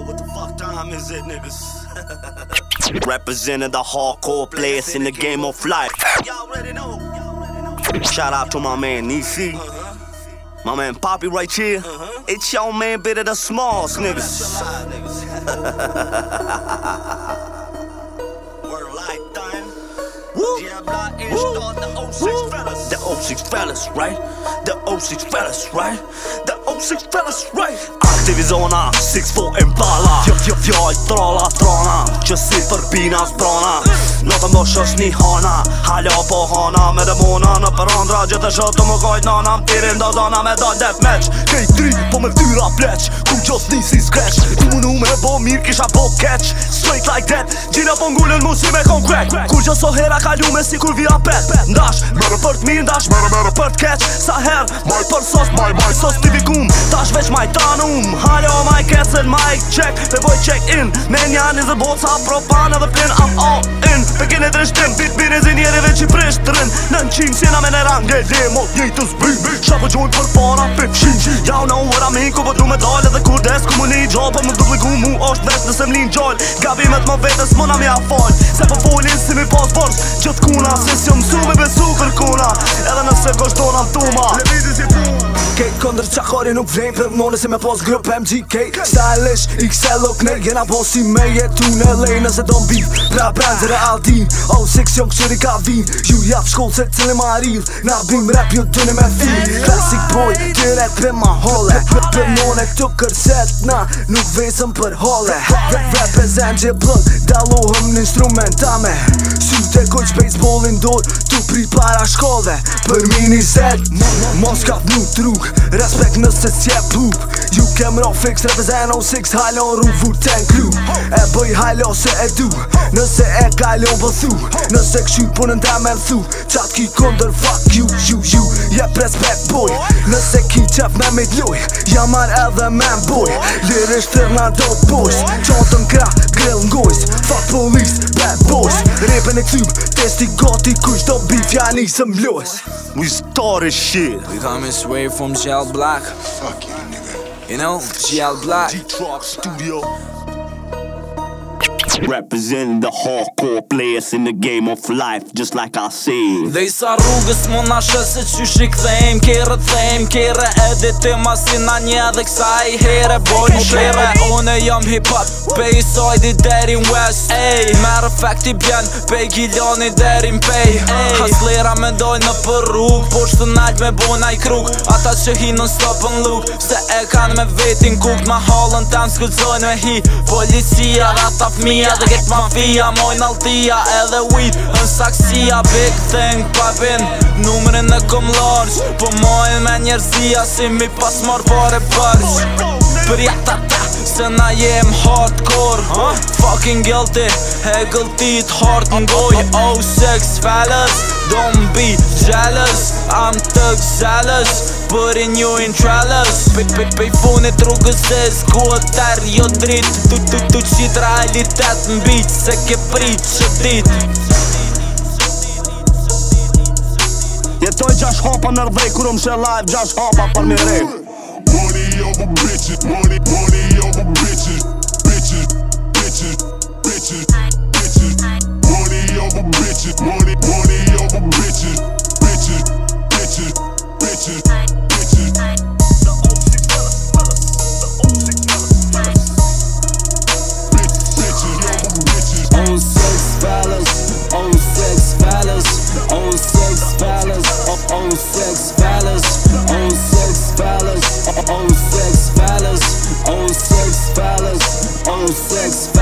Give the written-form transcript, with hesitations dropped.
what the fuck time is it, niggas? Representing the hardcore players in the game of life. Y'all already know. Shout out to my man Nisi. My man Poppy right here. It's your man Bit of the Smalls, niggas. Word lifetime. The 06 fellas, right? The 06 fellas, right? The 06 fellas, right? Aktiv i zona, 6-2 Impala. Fjall trala trana, që si përbina s'brana. Notën bosh është një hana, hala po hana me demona. Në përandra gjithë shëtë të më kajt nana. Më tirin do zona me dal deathmatch. Kej tri po me vtyra pleq, ku gjos nisi scratch. Tu mu me bo mirë kisha bo catch. Straight like that, gjina po ngullën mu si me kon crack. Kur gjos o hera kalu me si kur vira pet. Ndash, mërë për t'mirë ndash, mërë për t'keq. Sa her, maj për sos, maj sos t'i vikum. Tash veç maj tanum, halo maj kesen, maj check. Pe boj check in, men janë izë boca propan edhe plin. I'm all in, pekin e dreshtim. Bit bine zinjeri veç i prishtrin. Në në qimë sjena me në range, lemo njëtës bim. Shafë gjojnë për para, pipshin. Y'all know what I mean, ku për du me dal edhe kur des. Ku më një gjall, për më dupliku mu është vesh nëse m'lin gjall. Gabimet më vetës më na mja fall. Se për folin si mi pas vërsh, gjët kuna. Se si mësu me besu kërkuna. Edhe nëse goshtona m'tuma. Kejt këndër qakari nuk vlejnë për mënone si me pos grup MGK. Stylish, XL look ne jena posi me jetu në lej. Nëse don beef, pra brandër e Aldin. 06 jong qëri ka vin, ju jap shkoll se cili ma ril. Na bim rap ju dëni me fil. Classic boy, të rap për ma hole. Për mënone këtu kërset na, nuk vesëm për hole. Represent që blëk, dalohëm në instrumentame. Syte kojq baseballin dor, tu pri para shkollve. Për mini zed, mos ka vnu truk. Respekt nëse s'je plup. Ju kem ra fix, represent 06 halon rrug Wu-Tang Crew. E bëj halo se e du, nëse e kalon bëthu. Nëse këshyt punën ta me m'thu, qat ki kunder fuck you. Jep respect boy, nëse ki qef me me t'loj. Jamar edhe man boy, lirisht tërna do t'bosh. Qatën kra, grill n'gojs, fuck police, bad boys. Repën e këtym, testi gati kush do bif ja nisëm mlos. We started shit. We coming straight from Gel Black. Fuck you, nigga. You know, Gel Black. G-Truck Studio. Representing the hardcore players in the game of life, just like I said. Dhe i sa rrugës mu na shëse qysh i kthejm. Kere edhe ti masina një dhe kësaj here. Boj në shere, une jam hip-hop pej sajdi deri n'West. Matter of fact i bjen pej Gilani deri n'Pej. Haslera me doj në për rrug, poshtë nalt me bona i krug. Ata që hi non stop në luk, se e kanë me vetin kuk. Ma halën tem s'kullzojnë me hi policia dhe ata fmija. Dhe get mafia, mojnë altia edhe weed në saksia. Big thing papin, numrin e kom larsh. Po mojnë me njerëzia si mi pas mar pare bërsh. Për jatata, se na jem hardcore. Fucking guilty, e gëltit hard n'goj. 06 fellas, don't be jealous. I'm tëg zealous, putting you in trellis. Pej funit rrugës e s'kuotar jo drit. Tu qit realitet n'bit, se ke prit që dit. Jetoj 6 hapa në rdhej, kur më shë live 6 hapa për mi rej. Money over bitches, money over bitches. Bitches. Money over bitches, money over bitches. Bitches. Oh, 06